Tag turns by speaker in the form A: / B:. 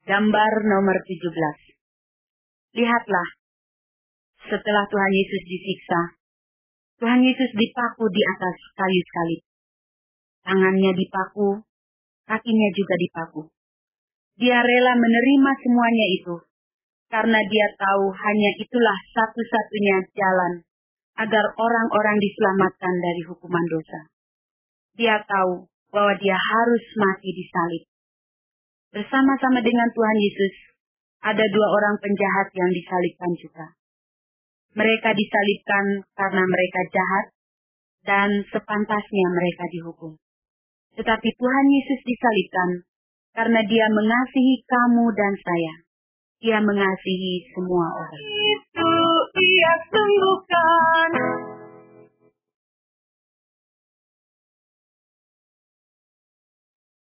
A: Gambar nomor 17. Lihatlah, setelah Tuhan Yesus disiksa, Tuhan Yesus dipaku di atas kayu salib. Tangannya dipaku, kakinya juga dipaku. Dia rela menerima semuanya itu, karena dia tahu hanya itulah satu-satunya jalan agar orang-orang diselamatkan dari hukuman dosa. Dia tahu bahwa dia harus mati di salib. Bersama-sama dengan Tuhan Yesus, ada dua orang penjahat yang disalibkan juga. Mereka disalibkan karena mereka jahat dan sepantasnya mereka dihukum. Tetapi Tuhan Yesus disalibkan karena dia mengasihi kamu dan saya. Dia mengasihi semua orang.
B: Itu ia sembuhkan.